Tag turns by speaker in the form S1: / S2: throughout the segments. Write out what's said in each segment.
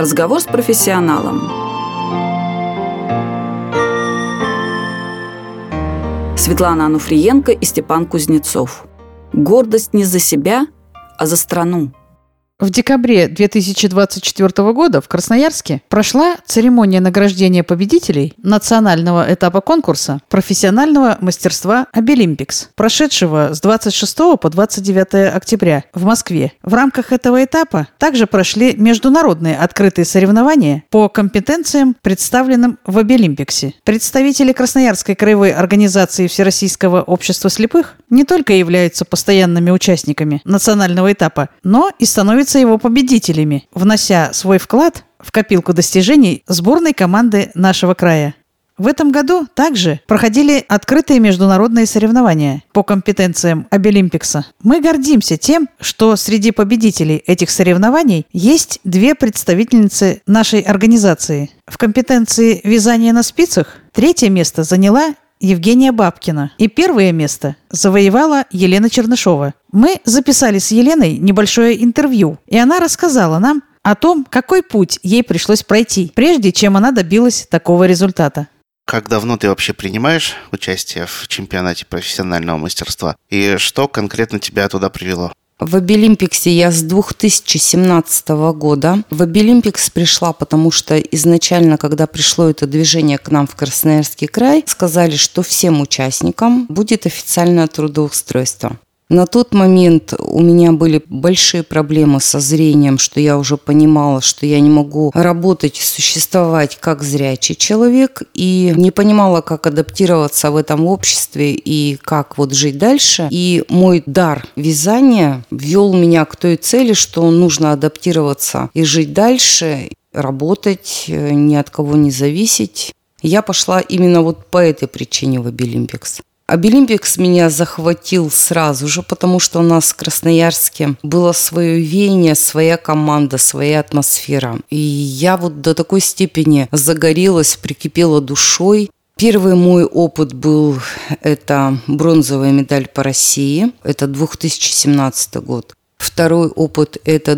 S1: Разговор с профессионалом. Светлана Ануфриенко и Степан Кузнецов. Гордость не за себя, а за страну.
S2: В декабре 2024 года в Красноярске прошла церемония награждения победителей национального этапа конкурса профессионального мастерства «Обилимпикс», прошедшего с 26 по 29 октября в Москве. В рамках этого этапа также прошли международные открытые соревнования по компетенциям, представленным в «Обилимпиксе». Представители Красноярской краевой организации Всероссийского общества слепых не только являются постоянными участниками национального этапа, но и становятся его победителями, внося свой вклад в копилку достижений сборной команды нашего края. В этом году также проходили открытые международные соревнования по компетенциям Обилимпикса. Мы гордимся тем, что среди победителей этих соревнований есть две представительницы нашей организации. В компетенции вязания на спицах 3-е место заняла Евгения Бабкина. И 1-е место завоевала Елена Чернышова. Мы записали с Еленой небольшое интервью, и она рассказала нам о том, какой путь ей пришлось пройти, прежде чем она добилась такого результата.
S3: Как давно ты вообще принимаешь участие в чемпионате профессионального мастерства? И что конкретно тебя туда привело?
S4: В Обилимпиксе я с 2017 года. В Обилимпикс пришла, потому что изначально, когда пришло это движение к нам в Красноярский край, сказали, что всем участникам будет официальное трудоустройство. На тот момент у меня были большие проблемы со зрением, что я уже понимала, что я не могу работать и существовать как зрячий человек, и не понимала, как адаптироваться в этом обществе и как вот жить дальше. И мой дар вязания ввел меня к той цели, что нужно адаптироваться и жить дальше, работать, ни от кого не зависеть. Я пошла именно вот по этой причине в Обилимпикс. Обилимпикс меня захватил сразу же, потому что у нас в Красноярске было свое веяние, своя команда, своя атмосфера. И я вот до такой степени загорелась, прикипела душой. Первый мой опыт был, это бронзовая медаль по России, это 2017 год. Второй опыт – это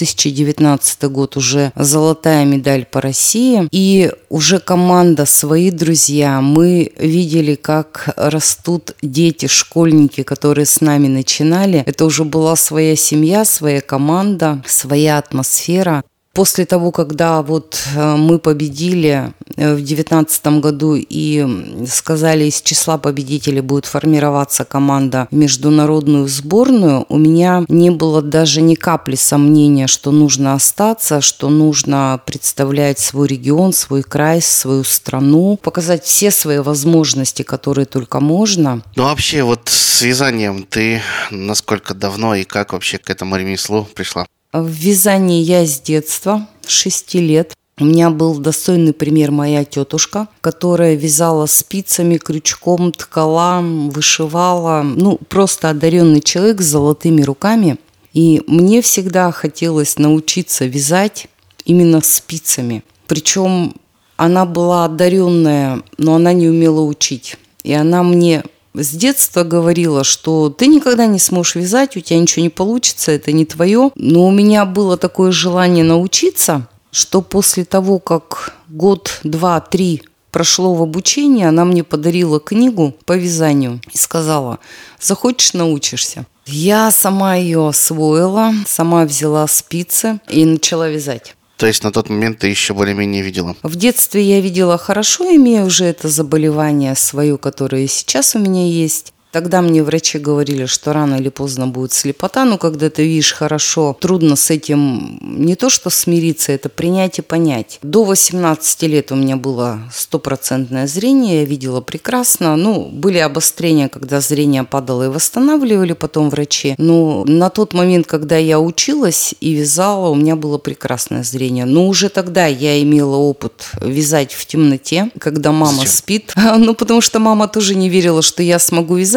S4: 2019 год, уже золотая медаль по России. И уже команда, свои друзья. Мы видели, как растут дети, школьники, которые с нами начинали. Это уже была своя семья, своя команда, своя атмосфера. После того, когда вот мы победили в 2019 году и сказали, из числа победителей будет формироваться команда в международную сборную, у меня не было даже ни капли сомнения, что нужно остаться, что нужно представлять свой регион, свой край, свою страну, показать все свои возможности, которые только можно.
S3: Ну вообще вот с вязанием ты насколько давно и как вообще к этому ремеслу пришла?
S4: В вязании я с детства, с 6 лет. У меня был достойный пример моя тетушка, которая вязала спицами, крючком, ткала, вышивала. Просто одаренный человек с золотыми руками. И мне всегда хотелось научиться вязать именно спицами. Причем она была одаренная, но она не умела учить. И она мне с детства говорила, что ты никогда не сможешь вязать, у тебя ничего не получится, это не твое. Но у меня было такое желание научиться, что после того, как год, 2, 3 прошло в обучении, она мне подарила книгу по вязанию и сказала: захочешь — научишься. Я сама ее освоила, сама взяла спицы и начала вязать.
S3: То есть на тот момент ты еще более-менее видела?
S4: В детстве я видела хорошо, имея уже это заболевание свое, которое и сейчас у меня есть. Тогда мне врачи говорили, что рано или поздно будет слепота, но когда ты видишь хорошо, трудно с этим не то что смириться, это принять и понять. До 18 лет у меня было 100% зрение, я видела прекрасно. Были обострения, когда зрение падало и восстанавливали потом врачи. Но на тот момент, когда я училась и вязала, у меня было прекрасное зрение. Но уже тогда я имела опыт вязать в темноте, когда мама спит. Потому что мама тоже не верила, что я смогу вязать.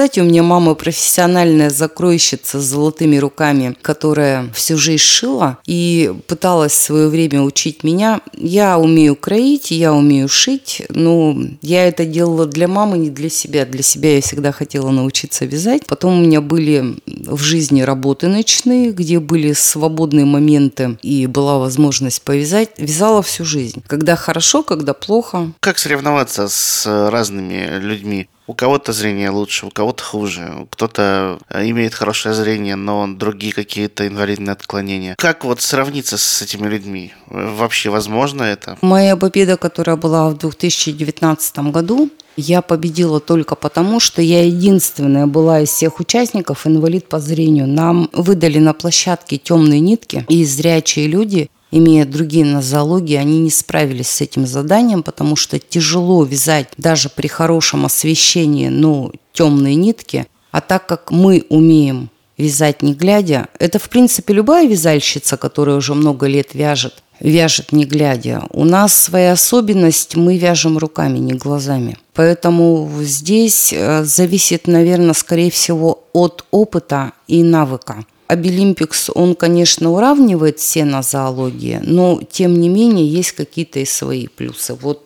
S4: вязать. У меня мама профессиональная закройщица с золотыми руками, которая всю жизнь шила и пыталась в свое время учить меня. Я умею кроить, я умею шить, но я это делала для мамы, не для себя. Для себя я всегда хотела научиться вязать. Потом у меня были в жизни работы ночные, где были свободные моменты и была возможность повязать. Вязала всю жизнь. Когда хорошо, когда плохо.
S3: Как соревноваться с разными людьми? У кого-то зрение лучше, у кого-то хуже, кто-то имеет хорошее зрение, но другие какие-то инвалидные отклонения. Как вот сравниться с этими людьми? Вообще возможно это?
S4: Моя победа, которая была в 2019 году, я победила только потому, что я единственная была из всех участников инвалид по зрению. Нам выдали на площадке темные нитки, и зрячие люди, имея другие нозологии, они не справились с этим заданием, потому что тяжело вязать даже при хорошем освещении, темные нитки. А так как мы умеем вязать не глядя, это, в принципе, любая вязальщица, которая уже много лет вяжет не глядя. У нас своя особенность, мы вяжем руками, не глазами. Поэтому здесь зависит, наверное, скорее всего, от опыта и навыка. Обилимпикс, он, конечно, уравнивает все нозологии, но, тем не менее, есть какие-то и свои плюсы. Вот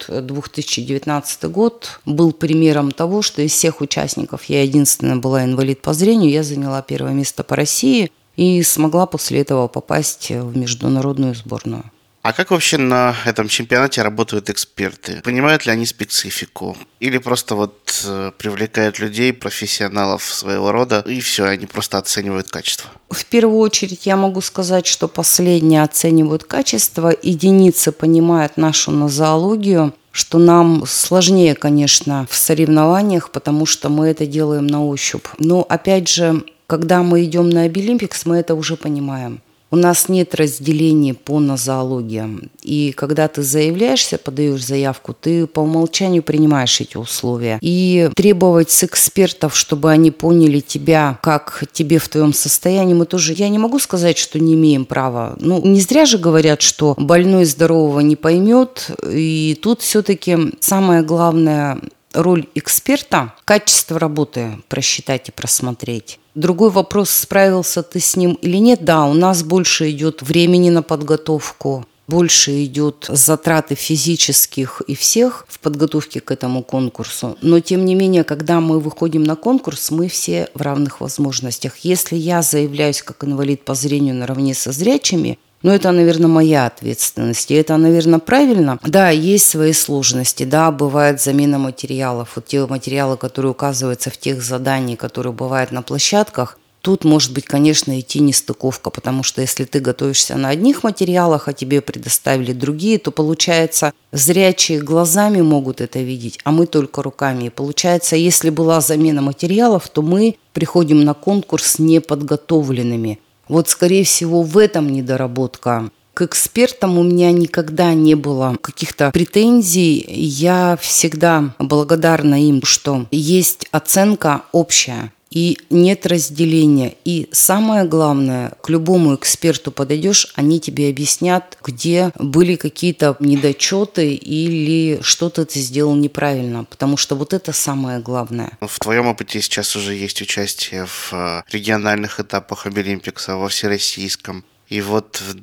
S4: 2019 год был примером того, что из всех участников я единственная была инвалид по зрению, я заняла первое место по России и смогла после этого попасть в международную сборную.
S3: А как вообще на этом чемпионате работают эксперты? Понимают ли они специфику? Или просто привлекают людей, профессионалов своего рода, и все, они просто оценивают качество?
S4: В первую очередь я могу сказать, что последние оценивают качество, единицы понимают нашу нозологию, что нам сложнее, конечно, в соревнованиях, потому что мы это делаем на ощупь. Но, опять же, когда мы идем на Обилимпикс, мы это уже понимаем. У нас нет разделения по нозологиям. И когда ты заявляешься, подаешь заявку, ты по умолчанию принимаешь эти условия. И требовать с экспертов, чтобы они поняли тебя, как тебе в твоем состоянии, мы тоже... Я не могу сказать, что не имеем права. Не зря же говорят, что больной здорового не поймет. И тут все-таки самое главное... Роль эксперта – качество работы просчитать и просмотреть. Другой вопрос, справился ты с ним или нет. Да, у нас больше идет времени на подготовку, больше идет затраты физических и всех в подготовке к этому конкурсу. Но, тем не менее, когда мы выходим на конкурс, мы все в равных возможностях. Если я заявляюсь как инвалид по зрению наравне со зрячими, это, наверное, моя ответственность. И это, наверное, правильно. Да, есть свои сложности. Да, бывает замена материалов. Вот те материалы, которые указываются в тех заданиях, которые бывают на площадках, тут может быть, конечно, идти нестыковка, потому что если ты готовишься на одних материалах, а тебе предоставили другие, то, получается, зрячие глазами могут это видеть, а мы только руками. И получается, если была замена материалов, то мы приходим на конкурс неподготовленными. Скорее всего, в этом недоработка. К экспертам у меня никогда не было каких-то претензий. Я всегда благодарна им, что есть оценка общая. И нет разделения. И самое главное, к любому эксперту подойдешь, они тебе объяснят, где были какие-то недочеты или что-то ты сделал неправильно. Потому что это самое главное.
S3: В твоем опыте сейчас уже есть участие в региональных этапах Обилимпикса, во всероссийском. И в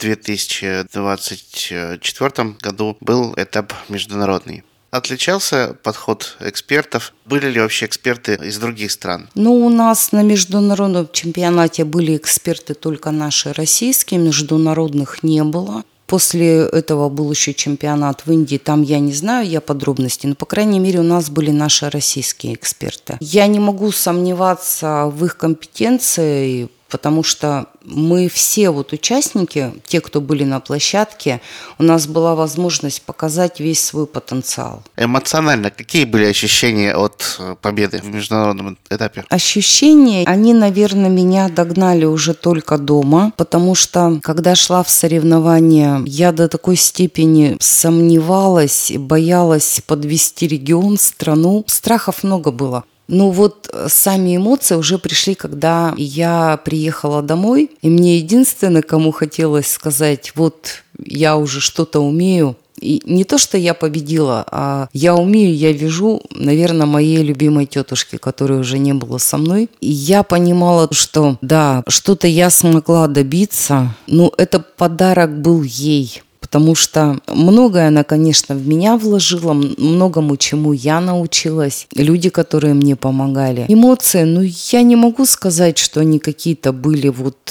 S3: 2024 году был этап международный. Отличался подход экспертов? Были ли вообще эксперты из других стран?
S4: У нас на международном чемпионате были эксперты только наши российские, международных не было. После этого был еще чемпионат в Индии, там я не знаю, я подробностей, но, по крайней мере, у нас были наши российские эксперты. Я не могу сомневаться в их компетенции, потому что мы все участники, те, кто были на площадке, у нас была возможность показать весь свой потенциал.
S3: Эмоционально какие были ощущения от победы в международном этапе?
S4: Ощущения, они, наверное, меня догнали уже только дома, потому что, когда шла в соревнования, я до такой степени сомневалась, боялась подвести регион, страну. Страхов много было. Сами эмоции уже пришли, когда я приехала домой, и мне единственное, кому хотелось сказать, я уже что-то умею, И не то, что я победила, а я умею, я вижу, наверное, моей любимой тетушки, которой уже не было со мной. И я понимала, что да, что-то я смогла добиться, но это подарок был ей. Потому что многое она, конечно, в меня вложила, многому чему я научилась, люди, которые мне помогали. Эмоции, я не могу сказать, что они какие-то были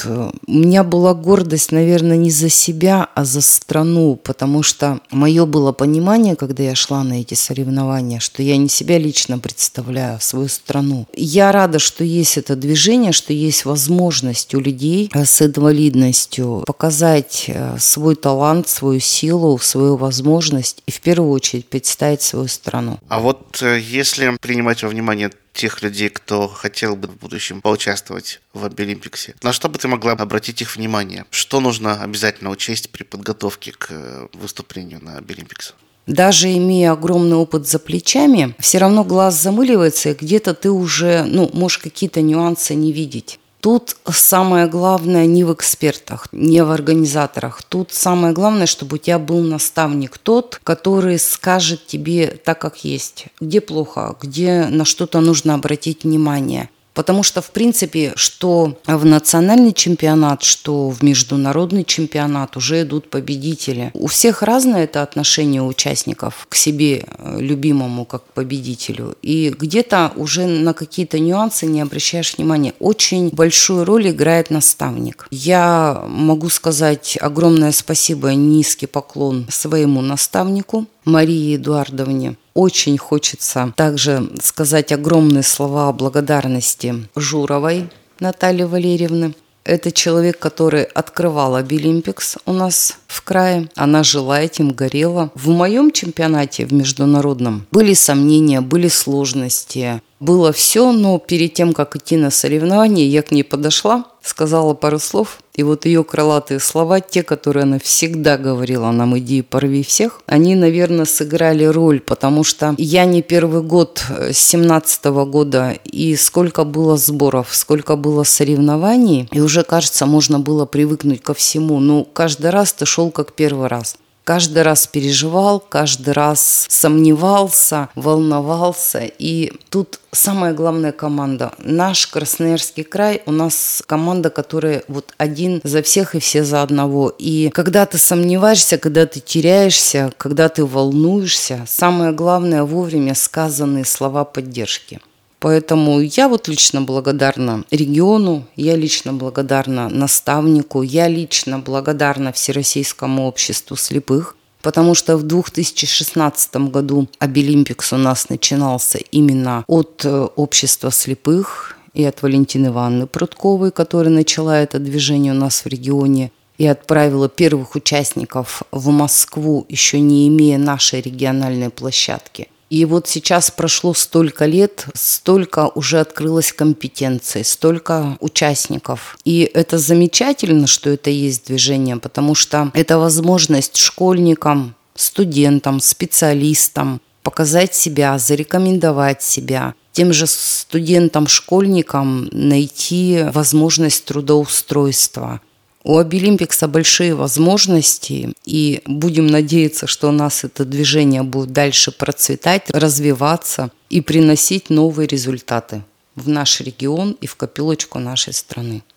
S4: у меня была гордость, наверное, не за себя, а за страну, потому что мое было понимание, когда я шла на эти соревнования, что я не себя лично представляю, а свою страну. Я рада, что есть это движение, что есть возможность у людей с инвалидностью показать свой талант, свою силу, свою возможность и в первую очередь представить свою страну.
S3: А вот если принимать во внимание тех людей, кто хотел бы в будущем поучаствовать в Обилимпиксе, на что бы ты могла обратить их внимание? Что нужно обязательно учесть при подготовке к выступлению на Обилимпикс?
S4: Даже имея огромный опыт за плечами, все равно глаз замыливается, и где-то ты уже, можешь какие-то нюансы не видеть. Тут самое главное не в экспертах, не в организаторах. Тут самое главное, чтобы у тебя был наставник тот, который скажет тебе так, как есть. Где плохо, где на что-то нужно обратить внимание. Потому что, в принципе, что в национальный чемпионат, что в международный чемпионат уже идут победители. У всех разное это отношение участников к себе любимому как победителю. И где-то уже на какие-то нюансы не обращаешь внимания. Очень большую роль играет наставник. Я могу сказать огромное спасибо, низкий поклон своему наставнику Марии Эдуардовне. Очень хочется также сказать огромные слова благодарности Журовой Наталье Валерьевне. Это человек, который открывал Обилимпикс у нас в крае. Она жила этим, горела. В моем чемпионате, в международном, были сомнения, были сложности. Было все, но перед тем, как идти на соревнования, я к ней подошла, сказала пару слов. И вот ее крылатые слова, те, которые она всегда говорила нам: иди и порви всех, они, наверное, сыграли роль, потому что я не первый год, с 17-го года, и сколько было сборов, сколько было соревнований, и уже, кажется, можно было привыкнуть ко всему. Но каждый раз ты шел как первый раз. Каждый раз переживал, каждый раз сомневался, волновался. И тут самая главная команда. Наш Красноярский край, у нас команда, которая один за всех и все за одного. И когда ты сомневаешься, когда ты теряешься, когда ты волнуешься, самое главное — вовремя сказанные слова поддержки. Поэтому я лично благодарна региону, я лично благодарна наставнику, я лично благодарна Всероссийскому обществу слепых, потому что в 2016 году Обилимпикс у нас начинался именно от общества слепых и от Валентины Ивановны Прудковой, которая начала это движение у нас в регионе и отправила первых участников в Москву, еще не имея нашей региональной площадки. И сейчас прошло столько лет, столько уже открылось компетенций, столько участников. И это замечательно, что это есть движение, потому что это возможность школьникам, студентам, специалистам показать себя, зарекомендовать себя. Тем же студентам, школьникам найти возможность трудоустройства. У Обилимпикса большие возможности, и будем надеяться, что у нас это движение будет дальше процветать, развиваться и приносить новые результаты в наш регион и в копилочку нашей страны.